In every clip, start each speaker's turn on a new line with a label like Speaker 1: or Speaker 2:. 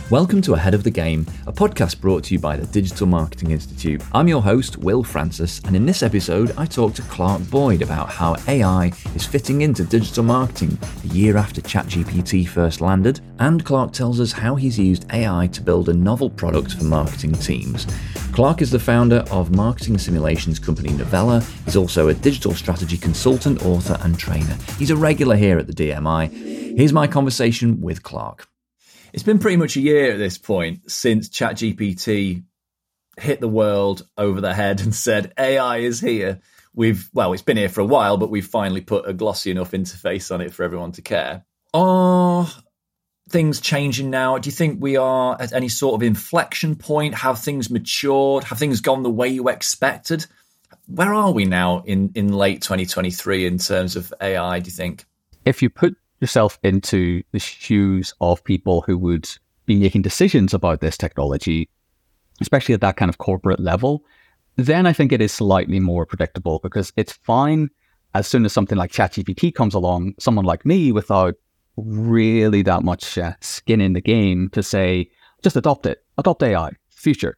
Speaker 1: Welcome to Ahead of the Game, a podcast brought to you by the Digital Marketing Institute. I'm your host, Will Francis, and in this episode, I talk to Clark Boyd about how AI is fitting into digital marketing a year after ChatGPT first landed, and Clark tells us how he's used AI to build a novel product for marketing teams. Clark is the founder of marketing simulations company Novella. He's also a digital strategy consultant, author, and trainer. He's a regular here at the DMI. Here's my conversation with Clark. It's been pretty much a year at this point since ChatGPT hit the world over the head and said, AI is here. It's been here for a while, but we've finally put a glossy enough interface on it for everyone to care. Are things changing now? Do you think we are at any sort of inflection point? Have things matured? Have things gone the way you expected? Where are we now in late 2023 in terms of AI, do you think?
Speaker 2: If you put yourself into the shoes of people who would be making decisions about this technology, especially at that kind of corporate level, then I think it is slightly more predictable, because it's fine as soon as something like ChatGPT comes along, someone like me without really that much skin in the game to say, just adopt AI, future.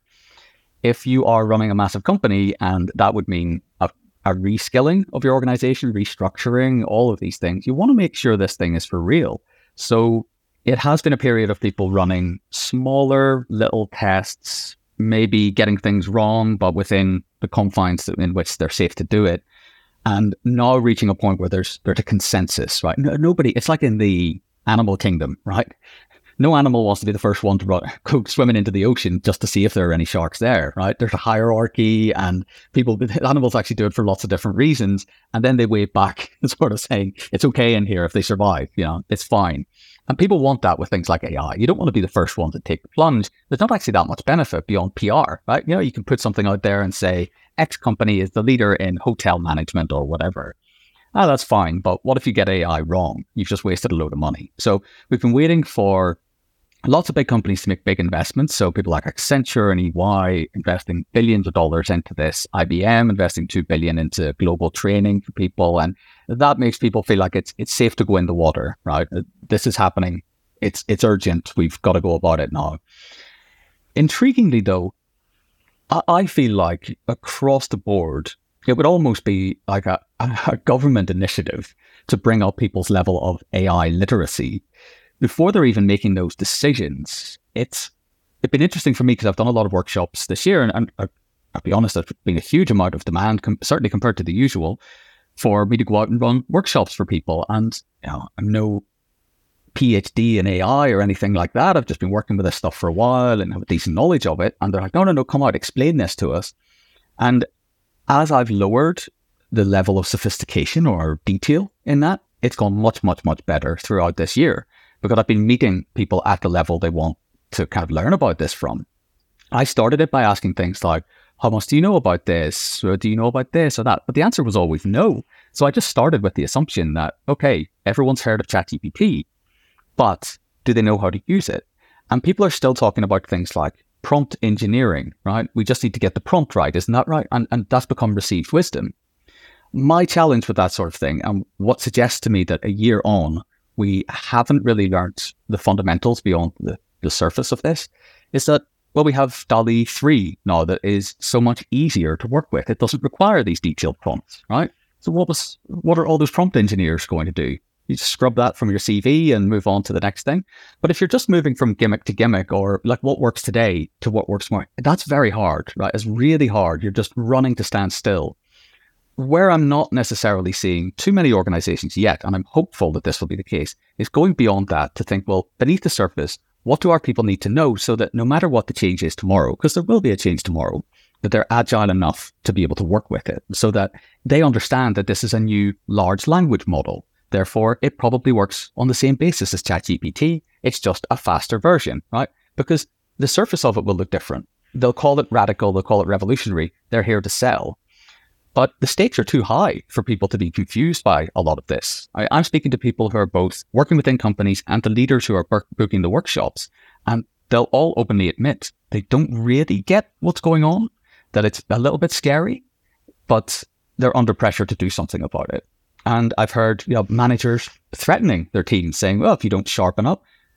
Speaker 2: If you are running a massive company, and that would mean a reskilling of your organization, restructuring, all of these things, you want to make sure this thing is for real. So it has been a period of people running smaller little tests, maybe getting things wrong, but within the confines in which they're safe to do it. And now reaching a point where there's a consensus, right? Nobody, it's like in the animal kingdom, right? No animal wants to be the first one to go swimming into the ocean just to see if there are any sharks there, right? There's a hierarchy, and animals actually do it for lots of different reasons. And then they wave back sort of saying, it's okay in here if they survive, it's fine. And people want that with things like AI. You don't want to be the first one to take the plunge. There's not actually that much benefit beyond PR, right? You can put something out there and say, X company is the leader in hotel management or whatever. That's fine. But what if you get AI wrong? You've just wasted a load of money. So we've been waiting for lots of big companies to make big investments. So people like Accenture and EY investing billions of dollars into this, IBM investing $2 billion into global training for people. And that makes people feel like it's safe to go in the water, right? This is happening. It's urgent. We've got to go about it now. Intriguingly, though, I feel like across the board, it would almost be like a government initiative to bring up people's level of AI literacy before they're even making those decisions. It's been interesting for me because I've done a lot of workshops this year, and I'll be honest, there's been a huge amount of demand, certainly compared to the usual, for me to go out and run workshops for people. And I'm no PhD in AI or anything like that. I've just been working with this stuff for a while and have a decent knowledge of it. And they're like, no, come out, explain this to us. And as I've lowered the level of sophistication or detail in that, it's gone much, much, much better throughout this year, because I've been meeting people at the level they want to kind of learn about this from. I started it by asking things like, how much do you know about this? Or do you know about this or that? But the answer was always no. So I just started with the assumption that, okay, everyone's heard of ChatGPT, but do they know how to use it? And people are still talking about things like prompt engineering, right? We just need to get the prompt right, isn't that right? And that's become received wisdom. My challenge with that sort of thing, and what suggests to me that a year on, we haven't really learned the fundamentals beyond the surface of this, is that, we have DALL-E 3 now that is so much easier to work with. It doesn't require these detailed prompts, right? So what are all those prompt engineers going to do? You just scrub that from your CV and move on to the next thing. But if you're just moving from gimmick to gimmick, or like what works today to what works more, that's very hard, right? It's really hard. You're just running to stand still. Where I'm not necessarily seeing too many organizations yet, and I'm hopeful that this will be the case, is going beyond that to think, beneath the surface, what do our people need to know so that no matter what the change is tomorrow, because there will be a change tomorrow, that they're agile enough to be able to work with it, so that they understand that this is a new large language model. Therefore, it probably works on the same basis as ChatGPT. It's just a faster version, right? Because the surface of it will look different. They'll call it radical, they'll call it revolutionary. They're here to sell. But the stakes are too high for people to be confused by a lot of this. I'm speaking to people who are both working within companies and the leaders who are booking the workshops, and they'll all openly admit they don't really get what's going on, that it's a little bit scary, but they're under pressure to do something about it. And I've heard managers threatening their teams, saying, well, if you don't sharpen up,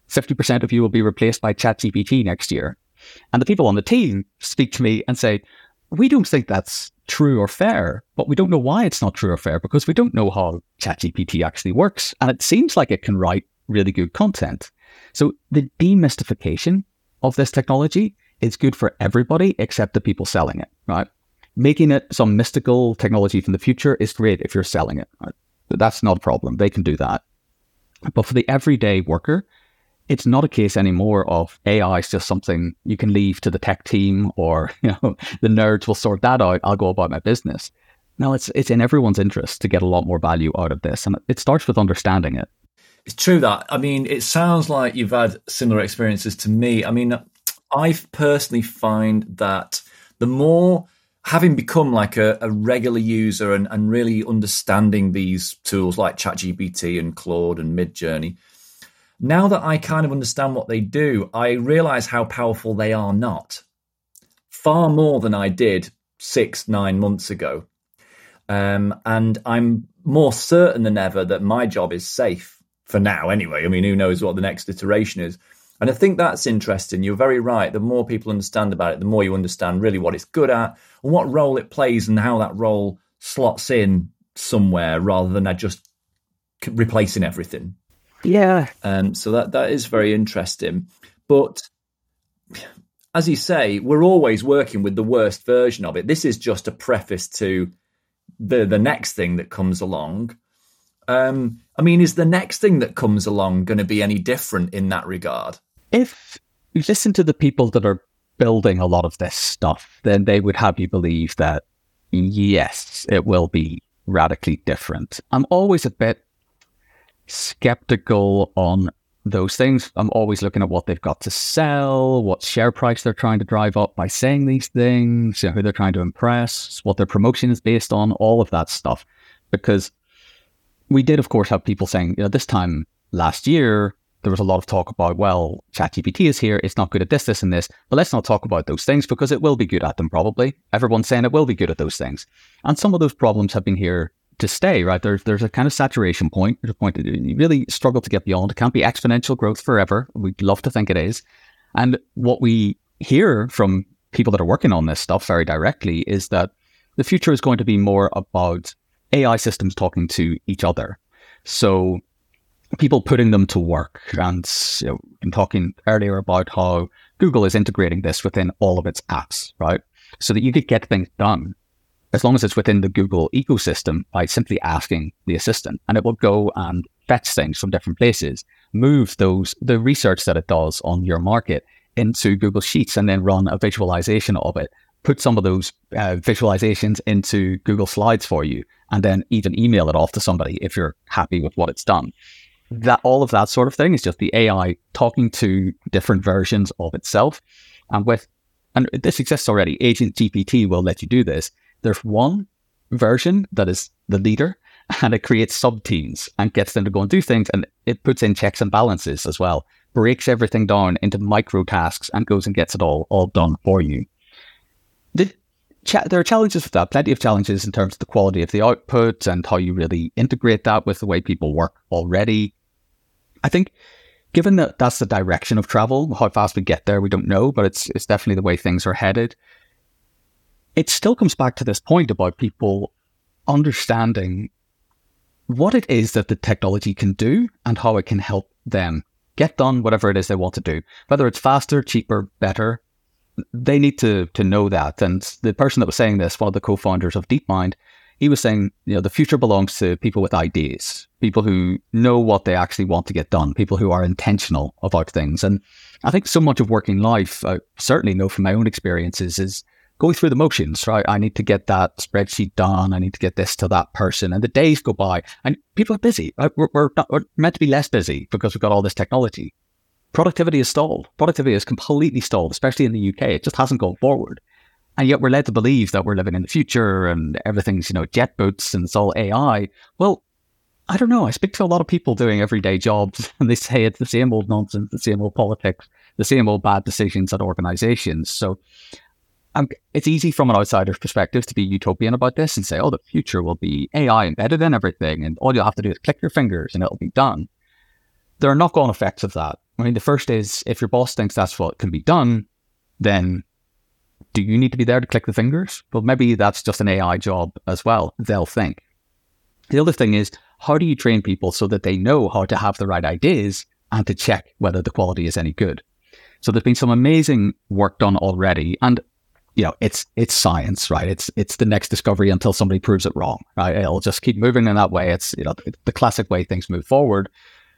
Speaker 2: 50% of you will be replaced by ChatGPT next year. And the people on the team speak to me and say, we don't think that's true or fair, but we don't know why it's not true or fair because we don't know how ChatGPT actually works. And it seems like it can write really good content. So the demystification of this technology is good for everybody except the people selling it, right? Making it some mystical technology from the future is great if you're selling it, right? But that's not a problem. They can do that. But for the everyday worker, it's not a case anymore of AI is just something you can leave to the tech team or, the nerds will sort that out. I'll go about my business. No, it's in everyone's interest to get a lot more value out of this. And it starts with understanding it.
Speaker 1: It's true that. I mean, it sounds like you've had similar experiences to me. I mean, I personally find that the more, having become like a regular user and really understanding these tools like ChatGPT and Claude and Midjourney, now that I kind of understand what they do, I realize how powerful they are not. Far more than I did 6-9 months ago. And I'm more certain than ever that my job is safe for now anyway. I mean, who knows what the next iteration is. And I think that's interesting. You're very right. The more people understand about it, the more you understand really what it's good at and what role it plays and how that role slots in somewhere rather than just replacing everything.
Speaker 2: Yeah.
Speaker 1: So that is very interesting. But as you say, we're always working with the worst version of it. This is just a preface to the next thing that comes along. I mean, is the next thing that comes along going to be any different in that regard?
Speaker 2: If you listen to the people that are building a lot of this stuff, then they would have you believe that, yes, it will be radically different. I'm always a bit skeptical on those things. I'm always looking at what they've got to sell, what share price they're trying to drive up by saying these things, who they're trying to impress, what their promotion is based on, all of that stuff. Because we did, of course, have people saying, this time last year, there was a lot of talk about, well, ChatGPT is here, it's not good at this, this, and this, but let's not talk about those things because it will be good at them probably. Everyone's saying it will be good at those things. And some of those problems have been here to stay, right? There's a kind of saturation point. There's a point that you really struggle to get beyond. It can't be exponential growth forever. We'd love to think it is. And what we hear from people that are working on this stuff very directly is that the future is going to be more about AI systems talking to each other. So people putting them to work. And I'm talking earlier about how Google is integrating this within all of its apps, right? So that you could get things done as long as it's within the Google ecosystem by simply asking the assistant, and it will go and fetch things from different places, move the research that it does on your market into Google Sheets, and then run a visualization of it, put some of those visualizations into Google Slides for you, and then even email it off to somebody if you're happy with what it's done. That all of that sort of thing is just the AI talking to different versions of itself. And this exists already. Agent GPT will let you do this. There's one version that is the leader, and it creates sub-teams and gets them to go and do things, and it puts in checks and balances as well, breaks everything down into micro tasks and goes and gets it all done for you. There are challenges with that, plenty of challenges in terms of the quality of the output and how you really integrate that with the way people work already. I think given that that's the direction of travel, how fast we get there, we don't know, but it's definitely the way things are headed. It still comes back to this point about people understanding what it is that the technology can do and how it can help them get done whatever it is they want to do. Whether it's faster, cheaper, better, they need to know that. And the person that was saying this, one of the co-founders of DeepMind, he was saying, the future belongs to people with ideas, people who know what they actually want to get done, people who are intentional about things. And I think so much of working life, I certainly know from my own experiences, is going through the motions, right? I need to get that spreadsheet done. I need to get this to that person. And the days go by and people are busy. Right? We're meant to be less busy because we've got all this technology. Productivity is stalled. Productivity is completely stalled, especially in the UK. It just hasn't gone forward. And yet we're led to believe that we're living in the future and everything's, jet boots and it's all AI. Well, I don't know. I speak to a lot of people doing everyday jobs and they say it's the same old nonsense, the same old politics, the same old bad decisions at organizations. So it's easy from an outsider's perspective to be utopian about this and say, the future will be AI embedded in everything and all you'll have to do is click your fingers and it'll be done. There are knock-on effects of that I mean, the first is, if your boss thinks that's what can be done, then do you need to be there to click the fingers? Well, maybe that's just an AI job as well, they'll think. The other thing is, how do you train people so that they know how to have the right ideas and to check whether the quality is any good? So there's been some amazing work done already. And, it's science, right? It's the next discovery until somebody proves it wrong, right? It'll just keep moving in that way. It's, the classic way things move forward.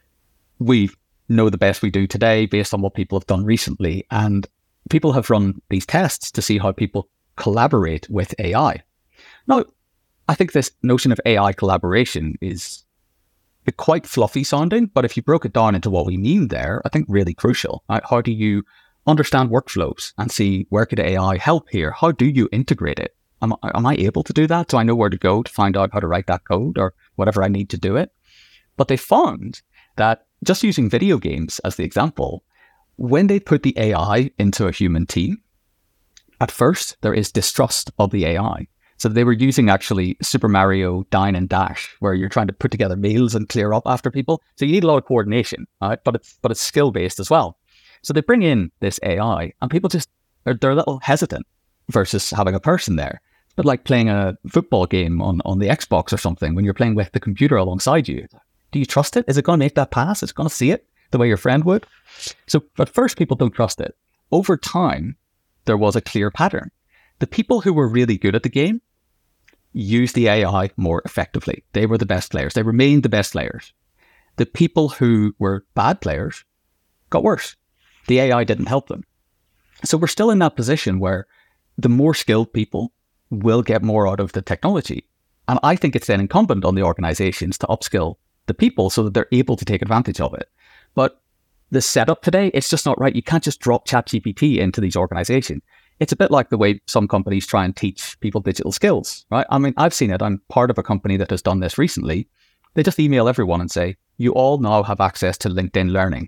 Speaker 2: We know the best we do today based on what people have done recently. And people have run these tests to see how people collaborate with AI. Now, I think this notion of AI collaboration is quite fluffy sounding, but if you broke it down into what we mean there, I think really crucial. Right? How do you understand workflows and see where could AI help here? How do you integrate it? Am I able to do that? Do I know where to go to find out how to write that code or whatever I need to do it? But they found that just using video games as the example, when they put the AI into a human team, at first there is distrust of the AI. So they were using actually Super Mario Dine and Dash, where you're trying to put together meals and clear up after people. So you need a lot of coordination, right? But it's skill based as well. So they bring in this AI, and people they're a little hesitant versus having a person there. It's a bit like playing a football game on the Xbox or something when you're playing with the computer alongside you. Do you trust it? Is it going to make that pass? Is it going to see it the way your friend would? So at first, people don't trust it. Over time, there was a clear pattern. The people who were really good at the game used the AI more effectively. They were the best players. They remained the best players. The people who were bad players got worse. The AI didn't help them. So we're still in that position where the more skilled people will get more out of the technology. And I think it's then incumbent on the organizations to upskill the people so that they're able to take advantage of it. But the setup today, it's just not right. You can't just drop ChatGPT into these organizations. It's a bit like the way some companies try and teach people digital skills, right? I mean, I've seen it. I'm part of a company that has done this recently. They just email everyone and say, you all now have access to LinkedIn Learning.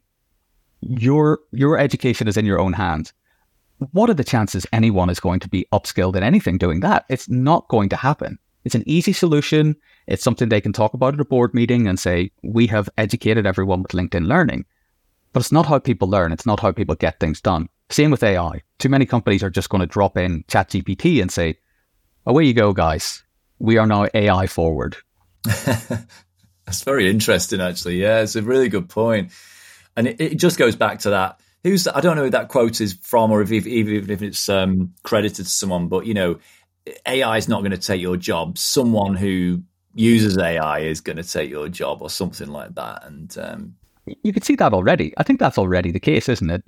Speaker 2: Your education is in your own hands. What are the chances anyone is going to be upskilled in anything doing that? It's not going to happen. It's an easy solution. It's something they can talk about at a board meeting and say, we have educated everyone with LinkedIn Learning. But it's not how people learn. It's not how people get things done. Same with AI. Too many companies are just going to drop in ChatGPT and say, away you go, guys. We are now AI forward.
Speaker 1: That's very interesting, actually. Yeah, it's a really good point. And it just goes back to that. I don't know who that quote is from, or even if it's credited to someone, but, AI is not going to take your job. Someone who uses AI is going to take your job, or something like that. And
Speaker 2: you can see that already. I think that's already the case, isn't it?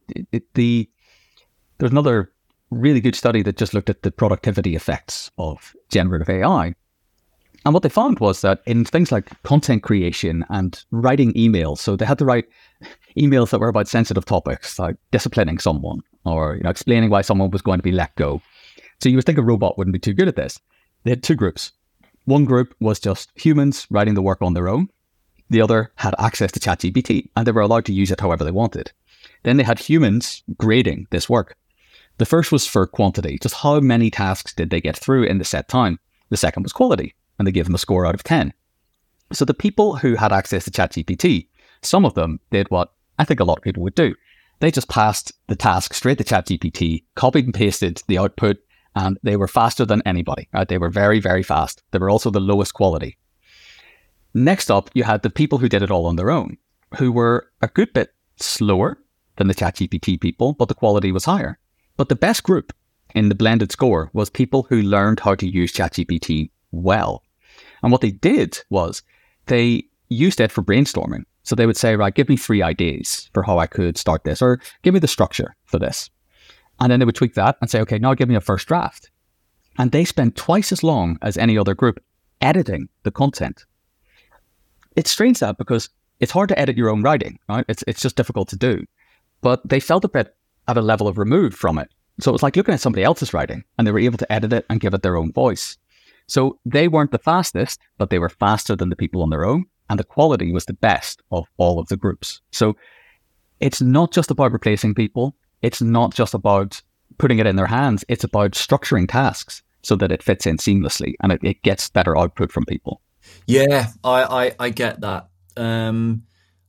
Speaker 2: There's another really good study that just looked at the productivity effects of generative AI. And what they found was that in things like content creation and writing emails, so they had to write emails that were about sensitive topics, like disciplining someone or explaining why someone was going to be let go. So you would think a robot wouldn't be too good at this. They had two groups. One group was just humans writing the work on their own. The other had access to ChatGPT, and they were allowed to use it however they wanted. Then they had humans grading this work. The first was for quantity, just how many tasks did they get through in the set time. The second was quality, and they gave them a score out of 10. So the people who had access to ChatGPT, some of them did what I think a lot of people would do. They just passed the task straight to ChatGPT, copied and pasted the output, and they were faster than anybody. Right? They were very, very fast. They were also the lowest quality. Next up, you had the people who did it all on their own, who were a good bit slower than the ChatGPT people, but the quality was higher. But the best group in the blended score was people who learned how to use ChatGPT well. And what they did was they used it for brainstorming. So they would say, right, give me 3 ideas for how I could start this, or give me the structure for this. And then they would tweak that and say, okay, now give me a first draft. And they spent twice as long as any other group editing the content. It's strange that because it's hard to edit your own writing, right? It's just difficult to do. But they felt a bit at a level of removed from it. So it was like looking at somebody else's writing, and they were able to edit it and give it their own voice. So they weren't the fastest, but they were faster than the people on their own. And the quality was the best of all of the groups. So it's not just about replacing people. It's not just about putting it in their hands. It's about structuring tasks so that it fits in seamlessly and it gets better output from people.
Speaker 1: Yeah, I get that.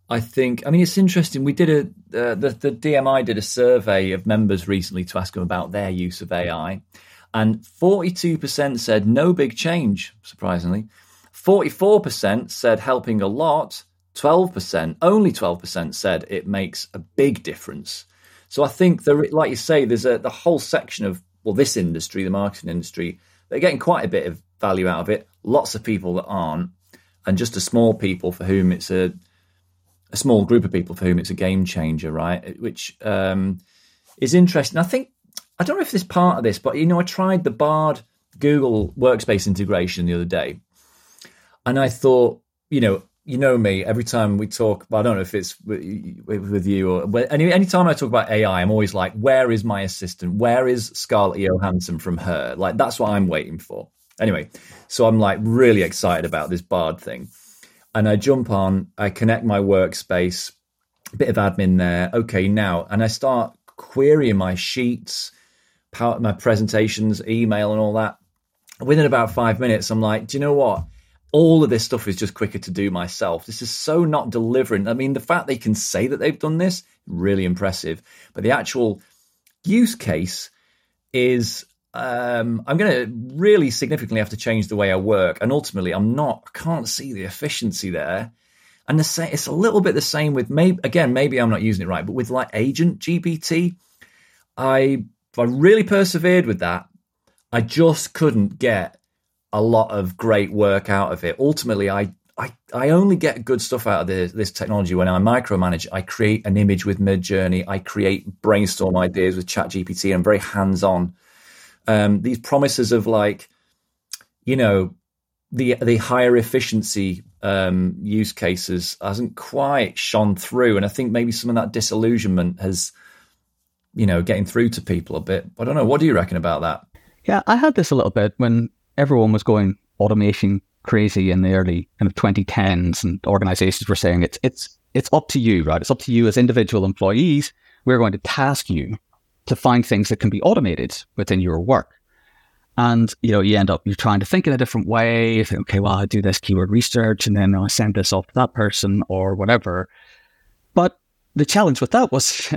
Speaker 1: I think, I mean, it's interesting. We did the DMI did a survey of members recently to ask them about their use of AI. And 42% said no big change, surprisingly. 44% said helping a lot. Only 12% said it makes a big difference. So I think, like you say, there's the whole section of, well, this industry, the marketing industry, they're getting quite a bit of value out of it. Lots of people that aren't, and just a small people for whom it's a small group of people for whom it's a game changer, right? Which is interesting. I don't know if this part of this, but, I tried the Bard Google Workspace integration the other day, and I thought, me, every time we talk, well, I don't know if it's with you or anytime I talk about AI, I'm always like, where is my assistant? Where is Scarlett Johansson from Her? Like, that's what I'm waiting for. Anyway, so I'm like really excited about this Bard thing. And I jump on, I connect my workspace, a bit of admin there. Okay, now, and I start querying my sheets, my presentations, email and all that. Within about 5 minutes, I'm like, do you know what? All of this stuff is just quicker to do myself. This is so not delivering. I mean, the fact they can say that they've done this, really impressive. But the actual use case is, I'm going to really significantly have to change the way I work. And ultimately, I can't see the efficiency there. And it's a little bit the same with, maybe I'm not using it right, but with like Agent GPT, I really persevered with that. I just couldn't get a lot of great work out of it. Ultimately, I only get good stuff out of this technology when I micromanage. I create an image with Midjourney. I create brainstorm ideas with ChatGPT. I'm very hands-on. These promises of the higher efficiency use cases hasn't quite shone through. And I think maybe some of that disillusionment has, getting through to people a bit. I don't know. What do you reckon about that?
Speaker 2: Yeah, I had this a little bit when everyone was going automation crazy in the early kind of 2010s, and organizations were saying it's up to you, right? It's up to you as individual employees. We're going to task you to find things that can be automated within your work. And, you end up, you're trying to think in a different way. You think, okay, well, I do this keyword research and then I send this off to that person or whatever. But the challenge with that was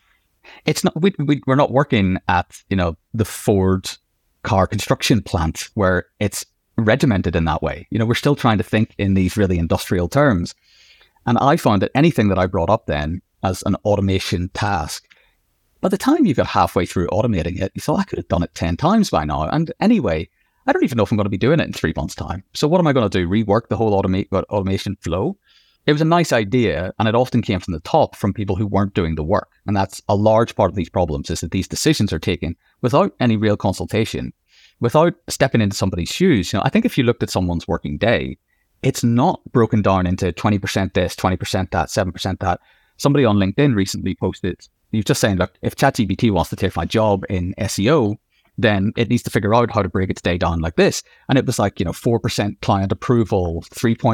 Speaker 2: it's not, we're not working at, the Ford car construction plant where it's regimented in that way. We're still trying to think in these really industrial terms. And I found that anything that I brought up then as an automation task, by the time you got halfway through automating it, you thought I could have done it 10 times by now. And anyway, I don't even know if I'm going to be doing it in 3 months' time. So what am I going to do? Rework the whole automation flow? It was a nice idea, and it often came from the top from people who weren't doing the work. And that's a large part of these problems, is that these decisions are taken without any real consultation, without stepping into somebody's shoes. I think if you looked at someone's working day, it's not broken down into 20% this, 20% that, 7% that. Somebody on LinkedIn recently posted, he was just saying, look, if ChatGPT wants to take my job in SEO, then it needs to figure out how to break its day down like this. And it was like, 4% client approval,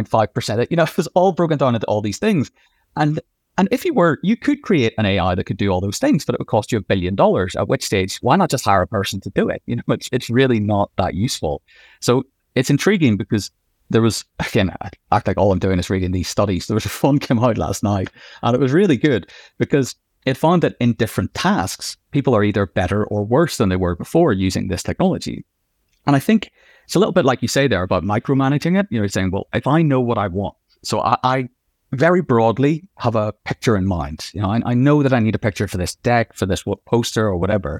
Speaker 2: 3.5%, it was all broken down into all these things. And if you could create an AI that could do all those things, but it would cost you $1 billion, at which stage, why not just hire a person to do it? It's really not that useful. So it's intriguing because there was, again, I act like all I'm doing is reading these studies. There was a one came out last night and it was really good because it found that in different tasks, people are either better or worse than they were before using this technology. And I think it's a little bit like you say there about micromanaging it. You're saying, well, if I know what I want, so I very broadly have a picture in mind. I know that I need a picture for this deck, for this poster or whatever.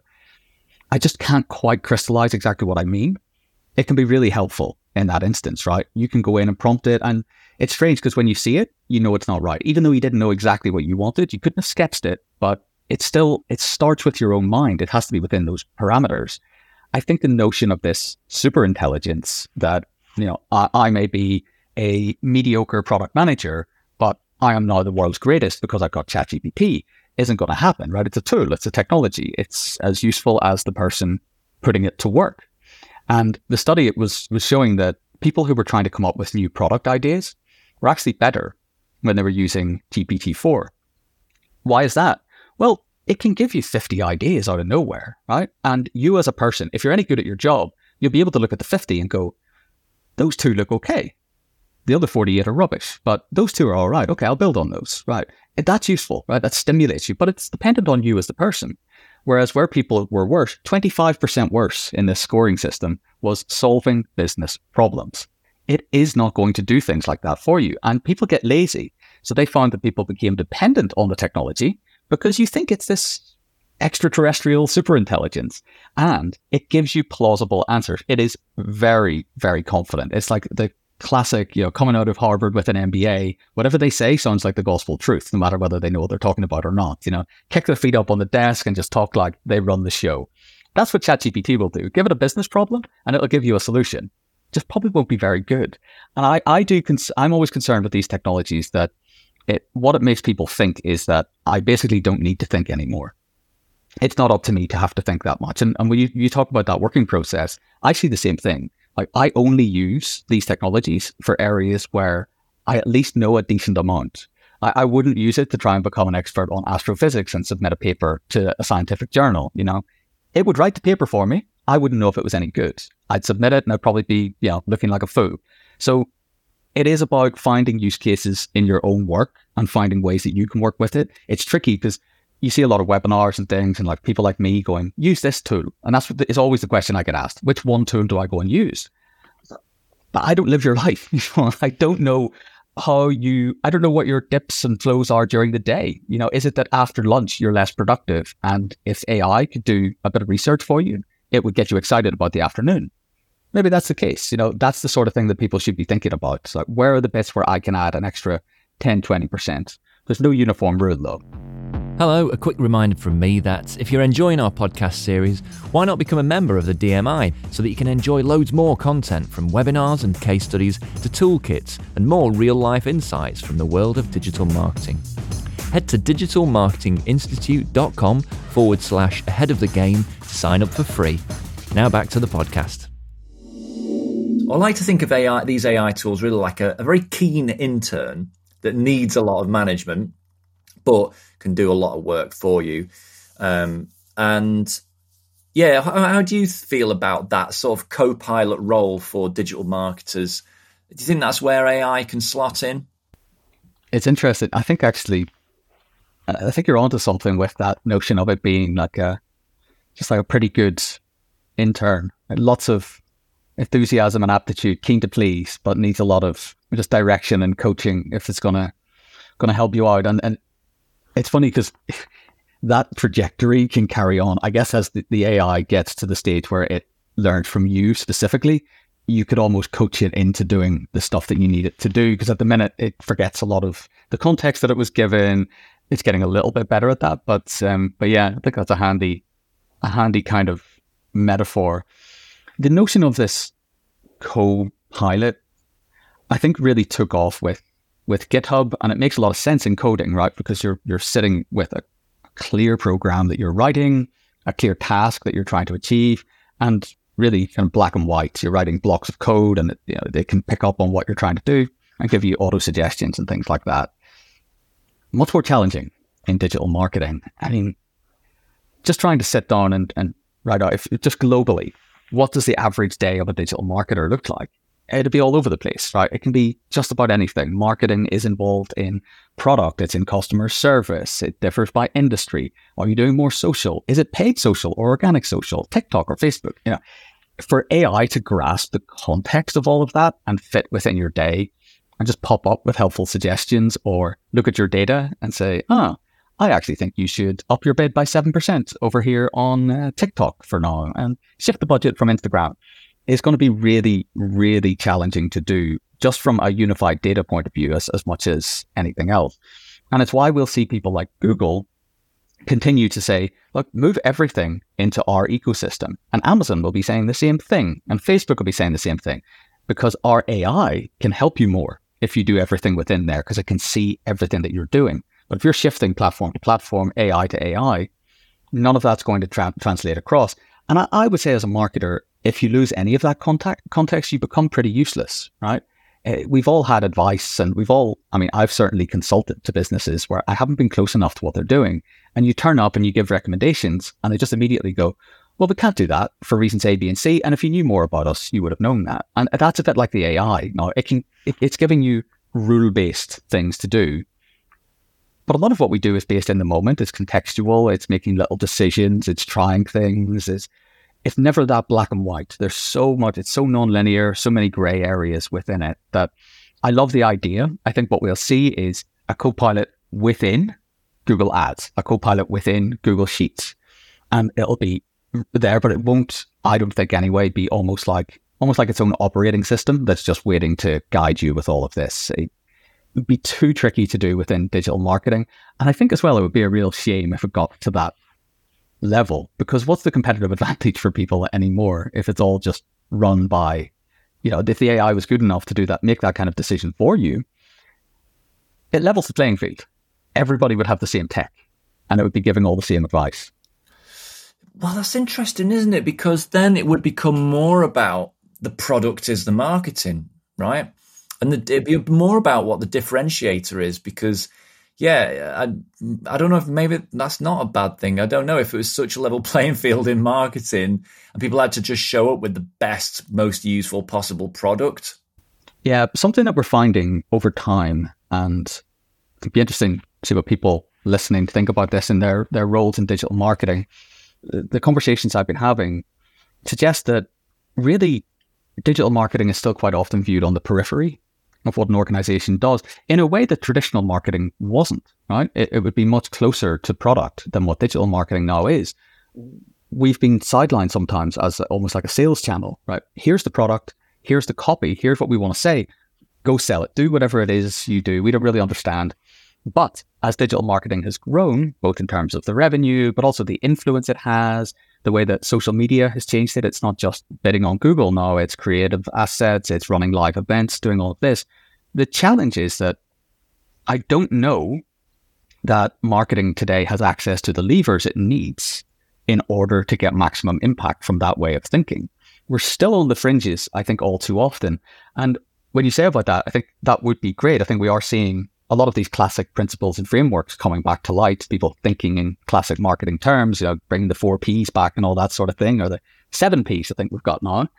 Speaker 2: I just can't quite crystallize exactly what I mean. It can be really helpful in that instance, right? You can go in and prompt it, and it's strange because when you see it, it's not right. Even though you didn't know exactly what you wanted, you couldn't have sketched it, but it starts with your own mind. It has to be within those parameters. I think the notion of this super intelligence that, I may be a mediocre product manager, but I am now the world's greatest because I've got ChatGPT isn't going to happen, right? It's a tool. It's a technology. It's as useful as the person putting it to work. And the study was showing that people who were trying to come up with new product ideas were actually better when they were using GPT-4. Why is that? Well, it can give you 50 ideas out of nowhere, right? And you as a person, if you're any good at your job, you'll be able to look at the 50 and go, those two look okay. The other 48 are rubbish, but those two are all right. Okay, I'll build on those. Right. That's useful, right? That stimulates you, but it's dependent on you as the person. Whereas where people were worse, 25% worse in this scoring system was solving business problems. It is not going to do things like that for you. And people get lazy. So they found that people became dependent on the technology because you think it's this extraterrestrial superintelligence, and it gives you plausible answers. It is very, very confident. It's like the classic, coming out of Harvard with an MBA, whatever they say sounds like the gospel truth, no matter whether they know what they're talking about or not. Kick their feet up on the desk and just talk like they run the show. That's what ChatGPT will do. Give it a business problem and it'll give you a solution. Just probably won't be very good. And I'm always concerned with these technologies that what it makes people think is that I basically don't need to think anymore. It's not up to me to have to think that much. And when you talk about that working process, I see the same thing. Like, I only use these technologies for areas where I at least know a decent amount. I wouldn't use it to try and become an expert on astrophysics and submit a paper to a scientific journal. It would write the paper for me. I wouldn't know if it was any good. I'd submit it and I'd probably be, looking like a fool. So it is about finding use cases in your own work and finding ways that you can work with it. It's tricky because you see a lot of webinars and things, and like people like me going, use this tool. And that's is always the question I get asked. Which one tool do I go and use? But I don't live your life. I don't know I don't know what your dips and flows are during the day. Is it that after lunch you're less productive? And if AI could do a bit of research for you, it would get you excited about the afternoon. Maybe that's the case. That's the sort of thing that people should be thinking about. So where are the bits where I can add an extra 10, 20%? There's no uniform rule though.
Speaker 1: Hello, a quick reminder from me that if you're enjoying our podcast series, why not become a member of the DMI so that you can enjoy loads more content, from webinars and case studies to toolkits and more real-life insights from the world of digital marketing. Head to digitalmarketinginstitute.com/ahead of the game to sign up for free. Now back to the podcast. I like to think of these AI tools really like a very keen intern that needs a lot of management, but can do a lot of work for you. How do you feel about that sort of co-pilot role for digital marketers? Do you think that's where AI can slot in?
Speaker 2: It's interesting. I think you're onto something with that notion of it being like a pretty good intern. Lots of enthusiasm and aptitude, keen to please, but needs a lot of just direction and coaching if it's gonna help you out. And it's funny because that trajectory can carry on. I guess as the AI gets to the stage where it learns from you specifically, you could almost coach it into doing the stuff that you need it to do. Because at the minute, it forgets a lot of the context that it was given. It's getting a little bit better at that. But yeah, I think that's a handy kind of metaphor. The notion of this co-pilot, I think, really took off with GitHub, and it makes a lot of sense in coding, right? Because you're sitting with a clear program that you're writing, a clear task that you're trying to achieve, and really kind of black and white. You're writing blocks of code, and they can pick up on what you're trying to do and give you auto suggestions and things like that. Much more challenging in digital marketing. I mean, just trying to sit down and write out, just globally, what does the average day of a digital marketer look like? It'll be all over the place, right? It can be just about anything. Marketing is involved in product. It's in customer service. It differs by industry. Are you doing more social? Is it paid social or organic social? TikTok or Facebook? For AI to grasp the context of all of that and fit within your day and just pop up with helpful suggestions, or look at your data and say, I actually think you should up your bid by 7% over here on TikTok for now and shift the budget from Instagram. It's going to be really, really challenging to do just from a unified data point of view as much as anything else. And it's why we'll see people like Google continue to say, look, move everything into our ecosystem. And Amazon will be saying the same thing. And Facebook will be saying the same thing, because our AI can help you more if you do everything within there, because it can see everything that you're doing. But if you're shifting platform to platform, AI to AI, none of that's going to translate across. And I would say as a marketer, if you lose any of that context, you become pretty useless, right? We've all had advice, and I've certainly consulted to businesses where I haven't been close enough to what they're doing. And you turn up and you give recommendations and they just immediately go, well, we can't do that for reasons A, B, and C. And if you knew more about us, you would have known that. And that's a bit like the AI. Now, it's giving you rule-based things to do. But a lot of what we do is based in the moment. It's contextual. It's making little decisions. It's trying things. It's never that black and white. There's so much. It's so non-linear, so many gray areas within it that I love the idea. I think what we'll see is a Copilot within Google Ads, a Copilot within Google Sheets. And it'll be there, but it won't, I don't think anyway, be almost like its own operating system that's just waiting to guide you with all of this. It would be too tricky to do within digital marketing. And I think as well, it would be a real shame if it got to that level, because what's the competitive advantage for people anymore if it's all just run by, if the AI was good enough to do that, make that kind of decision for you, it levels the playing field. Everybody would have the same tech and it would be giving all the same advice.
Speaker 1: Well, that's interesting, isn't it? Because then it would become more about the product is the marketing, right? And it'd be more about what the differentiator is, because, I don't know if maybe that's not a bad thing. I don't know if it was such a level playing field in marketing and people had to just show up with the best, most useful possible product.
Speaker 2: Yeah, something that we're finding over time, and it'd be interesting to see what people listening think about this in their roles in digital marketing. The conversations I've been having suggest that really digital marketing is still quite often viewed on the periphery of what an organization does in a way that traditional marketing wasn't, right? It would be much closer to product than what digital marketing now is. We've been sidelined sometimes as almost like a sales channel, right? Here's the product, here's the copy, here's what we want to say. Go sell it, do whatever it is you do. We don't really understand. But as digital marketing has grown, both in terms of the revenue, but also the influence it has, the way that social media has changed it, it's not just bidding on Google now, it's creative assets, it's running live events, doing all of this. The challenge is that I don't know that marketing today has access to the levers it needs in order to get maximum impact from that way of thinking. We're still on the fringes, I think, all too often. And when you say about that, I think that would be great. I think we are seeing a lot of these classic principles and frameworks coming back to light, people thinking in classic marketing terms, bringing the 4 Ps back and all that sort of thing, or the 7 Ps I think we've got now.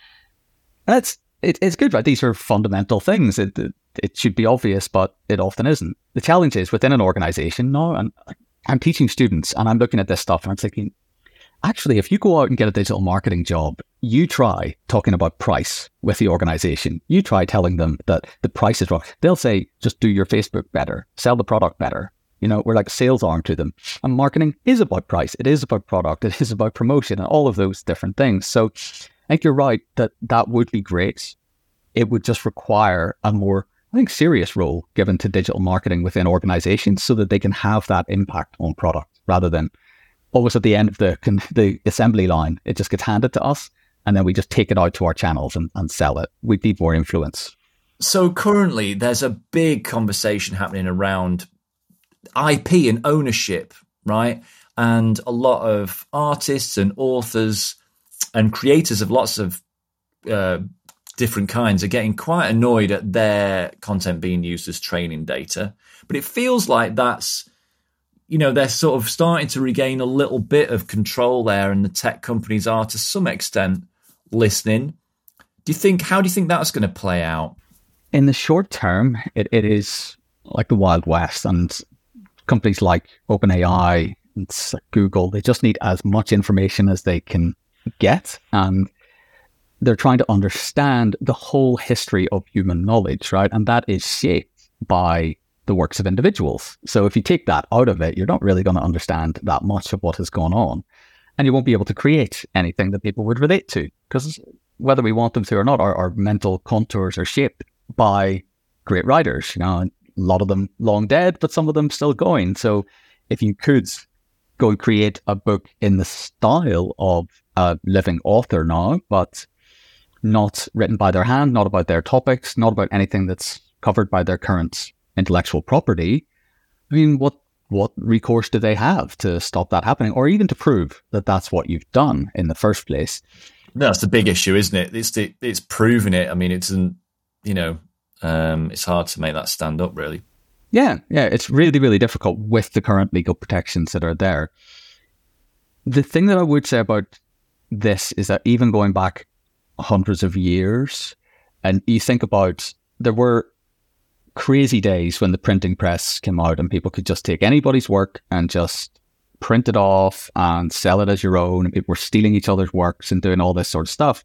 Speaker 2: And it's good, right? These are fundamental things. It should be obvious, but it often isn't. The challenge is within an organization now, and I'm teaching students and I'm looking at this stuff and I'm thinking, actually, if you go out and get a digital marketing job, you try talking about price with the organization. You try telling them that the price is wrong. They'll say, just do your Facebook better, sell the product better. We're like a sales arm to them. And marketing is about price. It is about product. It is about promotion and all of those different things. So I think you're right that would be great. It would just require a more, serious role given to digital marketing within organizations so that they can have that impact on product rather than always at the end of the assembly line. It just gets handed to us and then we just take it out to our channels and sell it. We need more influence.
Speaker 1: So currently there's a big conversation happening around IP and ownership, right? And a lot of artists and authors and creators of lots of different kinds are getting quite annoyed at their content being used as training data. But it feels like that's, they're sort of starting to regain a little bit of control there, and the tech companies are to some extent listening. How do you think that's going to play out?
Speaker 2: In the short term, it is like the Wild West, and companies like OpenAI and Google, they just need as much information as they can get. And they're trying to understand the whole history of human knowledge, right? And that is shaped by the works of individuals. So if you take that out of it, you're not really going to understand that much of what has gone on. And you won't be able to create anything that people would relate to, because whether we want them to or not, our mental contours are shaped by great writers. A lot of them long dead, but some of them still going. So if you could go and create a book in the style of a living author now, but not written by their hand, not about their topics, not about anything that's covered by their current intellectual property, what recourse do they have to stop that happening, or even to prove that that's what you've done in the first place?
Speaker 1: That's the big issue, isn't it? It's proving it. It's hard to make that stand up, really.
Speaker 2: Yeah, it's really, really difficult with the current legal protections that are there. The thing that I would say about this is that even going back hundreds of years, and you think about, there were crazy days when the printing press came out and people could just take anybody's work and just print it off and sell it as your own, and people were stealing each other's works and doing all this sort of stuff.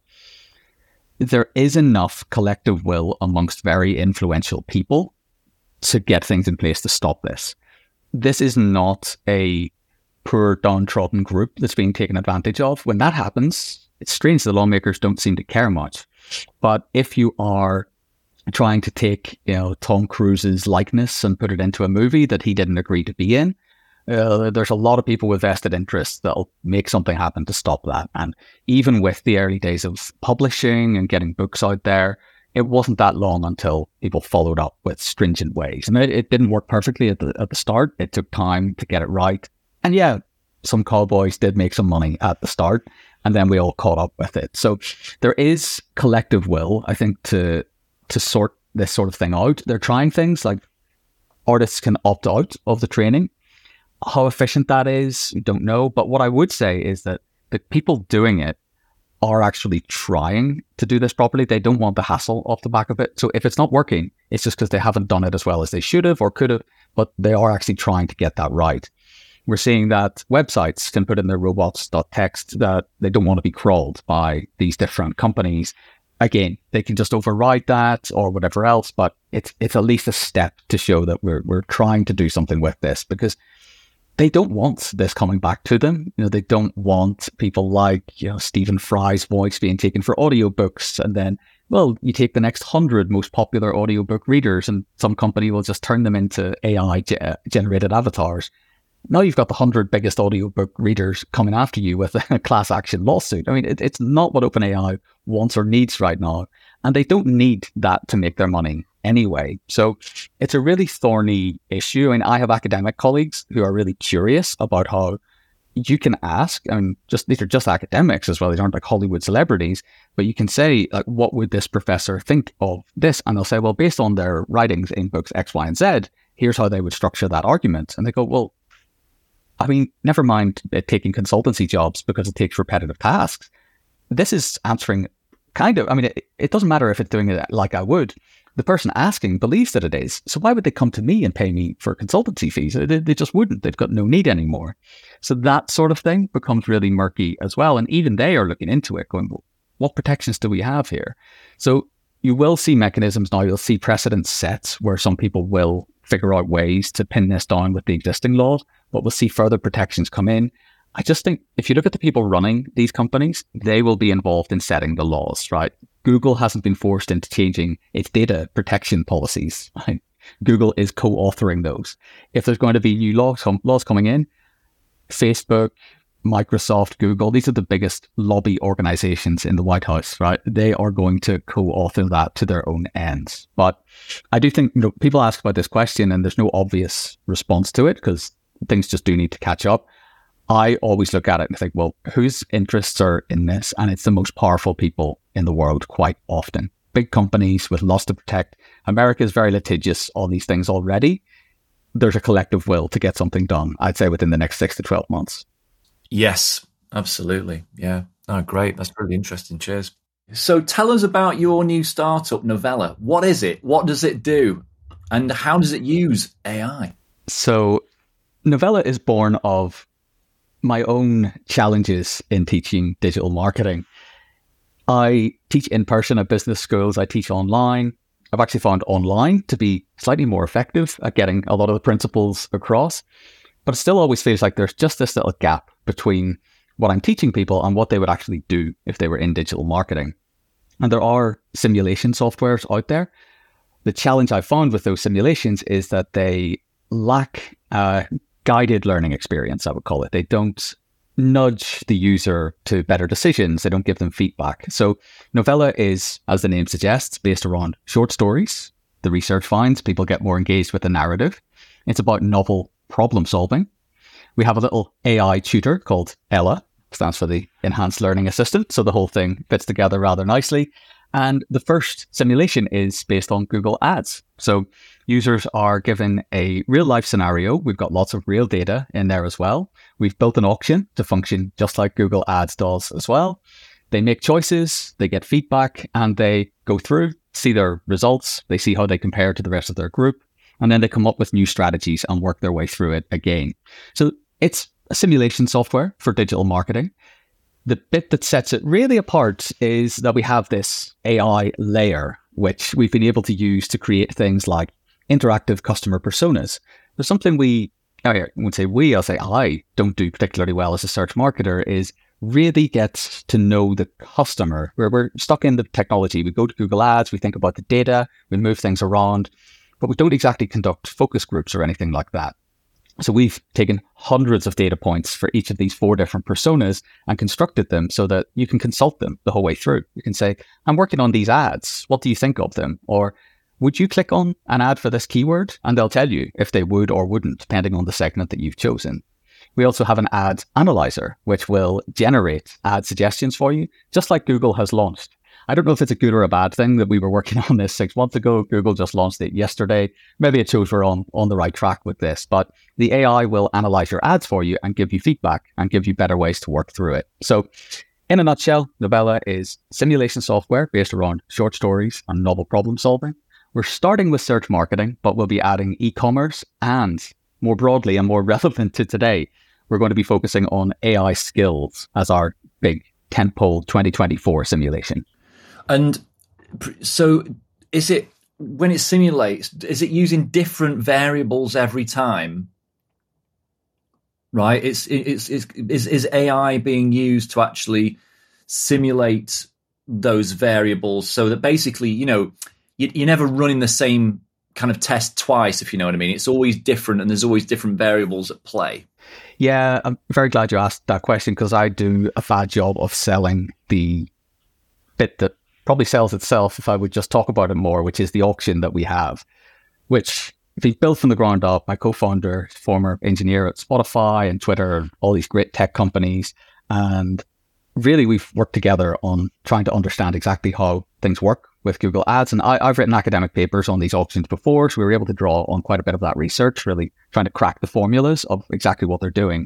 Speaker 2: There is enough collective will amongst very influential people to get things in place to stop this. This is not a poor downtrodden group that's being taken advantage of. When that happens, it's strange the lawmakers don't seem to care much. But if you are trying to take, Tom Cruise's likeness and put it into a movie that he didn't agree to be in, there's a lot of people with vested interests that'll make something happen to stop that. And even with the early days of publishing and getting books out there, it wasn't that long until people followed up with stringent ways. And it didn't work perfectly at the start. It took time to get it right. And yeah, some cowboys did make some money at the start, and then we all caught up with it. So there is collective will, I think, to sort this sort of thing out. They're trying things like artists can opt out of the training. How efficient that is, we don't know. But what I would say is that the people doing it are actually trying to do this properly. They don't want the hassle off the back of it. So if it's not working, it's just because they haven't done it as well as they should have or could have, but they are actually trying to get that right. We're seeing that websites can put in their robots.txt that they don't want to be crawled by these different companies. Again, they can just override that or whatever else, but it's at least a step to show that we're trying to do something with this, because they don't want this coming back to them. They don't want people like, Stephen Fry's voice being taken for audiobooks. And then, well, you take the next 100 most popular audiobook readers and some company will just turn them into AI generated avatars. Now you've got the 100 biggest audiobook readers coming after you with a class action lawsuit. I mean, it's not what OpenAI wants or needs right now. And they don't need that to make their money anyway. So it's a really thorny issue. I mean, I have academic colleagues who are really curious about how you can ask, these are just academics as well. These aren't like Hollywood celebrities, but you can say, like, what would this professor think of this? And they'll say, well, based on their writings in books X, Y, and Z, here's how they would structure that argument. And they go, well, never mind taking consultancy jobs because it takes repetitive tasks. This is answering it doesn't matter if it's doing it like I would. The person asking believes that it is. So why would they come to me and pay me for consultancy fees? They just wouldn't. They've got no need anymore. So that sort of thing becomes really murky as well. And even they are looking into it going, well, what protections do we have here? So you will see mechanisms now. You'll see precedents set where some people will figure out ways to pin this down with the existing laws, but we'll see further protections come in. I just think if you look at the people running these companies, they will be involved in setting the laws, right? Google hasn't been forced into changing its data protection policies. Right? Google is co-authoring those. If there's going to be new laws coming in, Facebook, Microsoft, Google, these are the biggest lobby organizations in the White House, right? They are going to co-author that to their own ends. But I do think, people ask about this question and there's no obvious response to it because things just do need to catch up. I always look at it and think, well, whose interests are in this? And it's the most powerful people in the world quite often. Big companies with lots to protect. America is very litigious on these things already. There's a collective will to get something done, I'd say, within the next 6 to 12 months.
Speaker 1: Yes, absolutely. Yeah. Oh, great. That's really interesting. Cheers. So tell us about your new startup, Novella. What is it? What does it do? And how does it use AI?
Speaker 2: So Novella is born of my own challenges in teaching digital marketing. I teach in person at business schools. I teach online. I've actually found online to be slightly more effective at getting a lot of the principles across. But it still always feels like there's just this little gap between what I'm teaching people and what they would actually do if they were in digital marketing. And there are simulation softwares out there. The challenge I found with those simulations is that they lack guided learning experience, I would call it. They don't nudge the user to better decisions. They don't give them feedback. So Novella is, as the name suggests, based around short stories. The research finds people get more engaged with the narrative. It's about novel problem solving. We have a little AI tutor called Ella, stands for the Enhanced Learning Assistant. So the whole thing fits together rather nicely. And the first simulation is based on Google Ads. So users are given a real life scenario. We've got lots of real data in there as well. We've built an auction to function just like Google Ads does as well. They make choices, they get feedback, and they go through, see their results. They see how they compare to the rest of their group. And then they come up with new strategies and work their way through it again. So it's a simulation software for digital marketing. The bit that sets it really apart is that we have this AI layer, which we've been able to use to create things like interactive customer personas. There's something I won't say we, I'll say I don't do particularly well as a search marketer is really get to know the customer, where we're stuck in the technology. We go to Google Ads, we think about the data, we move things around, but we don't exactly conduct focus groups or anything like that. So we've taken hundreds of data points for each of these 4 different personas and constructed them so that you can consult them the whole way through. You can say, I'm working on these ads. What do you think of them? Or would you click on an ad for this keyword? And they'll tell you if they would or wouldn't, depending on the segment that you've chosen. We also have an ad analyzer, which will generate ad suggestions for you, just like Google has launched. I don't know if it's a good or a bad thing that we were working on this 6 months ago. Google just launched it yesterday. Maybe it shows we're on the right track with this, but the AI will analyze your ads for you and give you feedback and give you better ways to work through it. So in a nutshell, Novella is simulation software based around short stories and novel problem solving. We're starting with search marketing, but we'll be adding e-commerce and more broadly and more relevant to today, we're going to be focusing on AI skills as our big tentpole 2024 simulation.
Speaker 1: And so is it, when it simulates, is it using different variables every time? Right? Is AI being used to actually simulate those variables so that basically, you're never running the same kind of test twice, if you know what I mean? It's always different and there's always different variables at play.
Speaker 2: Yeah, I'm very glad you asked that question because I do a bad job of selling the bit that probably sells itself if I would just talk about it more, which is the auction that we have, which we've built from the ground up. My co-founder, former engineer at Spotify and Twitter, and all these great tech companies. And really, we've worked together on trying to understand exactly how things work with Google Ads. And I've written academic papers on these auctions before, so we were able to draw on quite a bit of that research, really trying to crack the formulas of exactly what they're doing.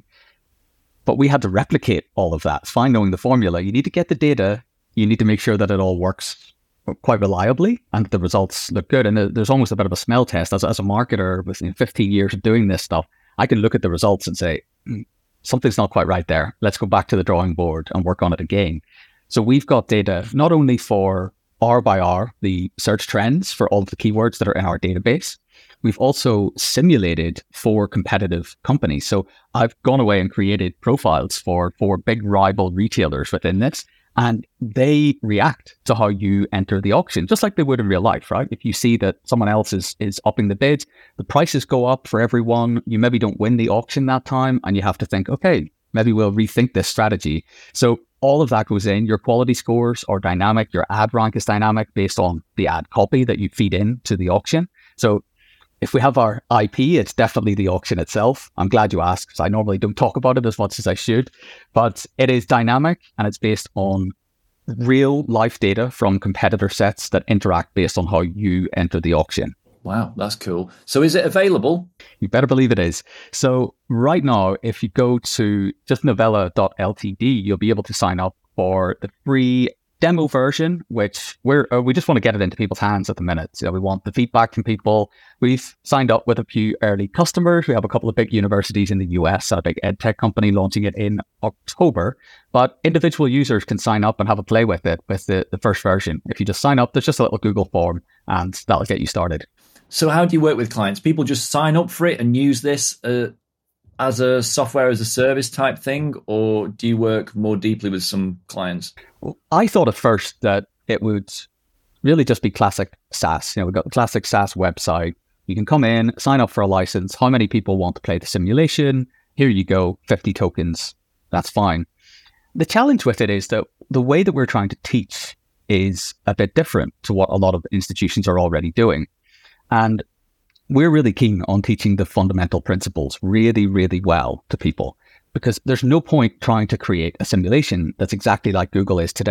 Speaker 2: But we had to replicate all of that. It's fine knowing the formula. You need to get the data. You need to make sure that it all works quite reliably and the results look good. And there's almost a bit of a smell test. As a marketer with 15 years of doing this stuff, I can look at the results and say, something's not quite right there. Let's go back to the drawing board and work on it again. So we've got data not only for hour by hour, the search trends for all of the keywords that are in our database. We've also simulated 4 competitive companies. So I've gone away and created profiles for 4 big rival retailers within this. And they react to how you enter the auction, just like they would in real life, right? If you see that someone else is upping the bid, the prices go up for everyone. You maybe don't win the auction that time, and you have to think, okay, maybe we'll rethink this strategy. So all of that goes in. Your quality scores are dynamic. Your ad rank is dynamic based on the ad copy that you feed in to the auction. So if we have our IP, it's definitely the auction itself. I'm glad you asked because I normally don't talk about it as much as I should, but it is dynamic and it's based on real life data from competitor sets that interact based on how you enter the auction.
Speaker 1: Wow, that's cool. So is it available?
Speaker 2: You better believe it is. So right now, if you go to just novella.ltd, you'll be able to sign up for the free demo version, which we just want to get it into people's hands at the minute. So we want the feedback from people. We've signed up with a few early customers. We have a couple of big universities in the US, a big ed tech company launching it in October. But individual users can sign up and have a play with it with the first version. If you just sign up, there's just a little Google form and that'll get you started.
Speaker 1: So how do you work with clients? People just sign up for it and use this as a software as a service type thing, or do you work more deeply with some clients?
Speaker 2: Well, I thought at first that it would really just be classic SaaS. We've got the classic SaaS website. You can come in, sign up for a license. How many people want to play the simulation? Here you go, 50 tokens. That's fine. The challenge with it is that the way that we're trying to teach is a bit different to what a lot of institutions are already doing. And we're really keen on teaching the fundamental principles really, really well to people, because there's no point trying to create a simulation that's exactly like Google is today.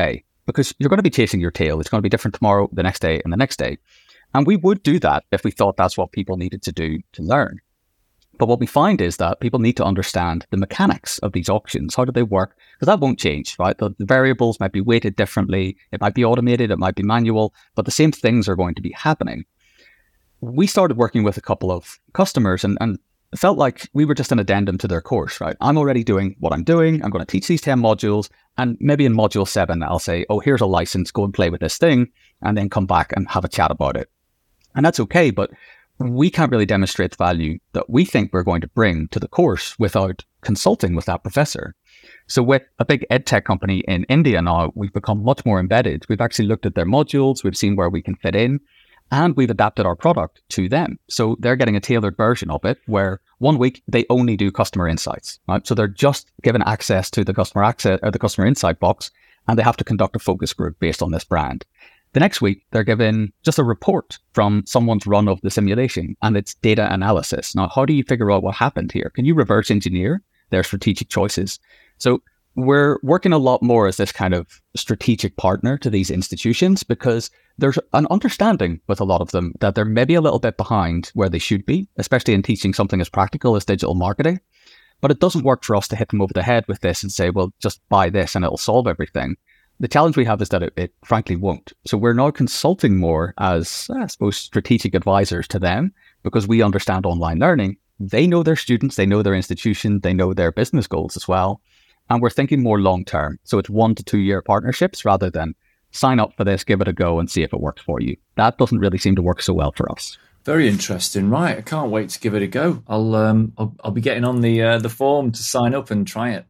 Speaker 2: because you're going to be chasing your tail. It's going to be different tomorrow, the next day, and the next day. And we would do that if we thought that's what people needed to do to learn. But what we find is that people need to understand the mechanics of these auctions. How do they work? Because that won't change, right? The variables might be weighted differently. It might be automated. It might be manual, but the same things are going to be happening. We started working with a couple of customers and it felt like we were just an addendum to their course, right? I'm already doing what I'm doing. I'm going to teach these 10 modules. And maybe in module 7, I'll say, oh, here's a license. Go and play with this thing. And then come back and have a chat about it. And that's okay. But we can't really demonstrate the value that we think we're going to bring to the course without consulting with that professor. So with a big edtech company in India now, we've become much more embedded. We've actually looked at their modules. We've seen where we can fit in. And we've adapted our product to them. So they're getting a tailored version of it where 1 week they only do customer insights, right? So they're just given access to the customer insight box, and they have to conduct a focus group based on this brand. The next week, they're given just a report from someone's run of the simulation, and it's data analysis. Now, how do you figure out what happened here? Can you reverse engineer their strategic choices? So we're working a lot more as this kind of strategic partner to these institutions because there's an understanding with a lot of them that they're maybe a little bit behind where they should be, especially in teaching something as practical as digital marketing. But it doesn't work for us to hit them over the head with this and say, well, just buy this and it'll solve everything. The challenge we have is that it frankly won't. So we're now consulting more as, I suppose, strategic advisors to them because we understand online learning. They know their students, they know their institution, they know their business goals as well. And we're thinking more long-term. So it's 1 to 2 year partnerships rather than sign up for this, give it a go and see if it works for you. That doesn't really seem to work so well for us.
Speaker 1: Very interesting. Right. I can't wait to give it a go. I'll be getting on the form to sign up and try it.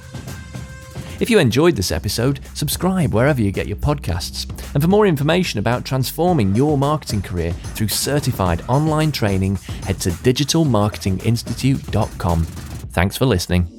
Speaker 1: If you enjoyed this episode, subscribe wherever you get your podcasts. And for more information about transforming your marketing career through certified online training, head to digitalmarketinginstitute.com. Thanks for listening.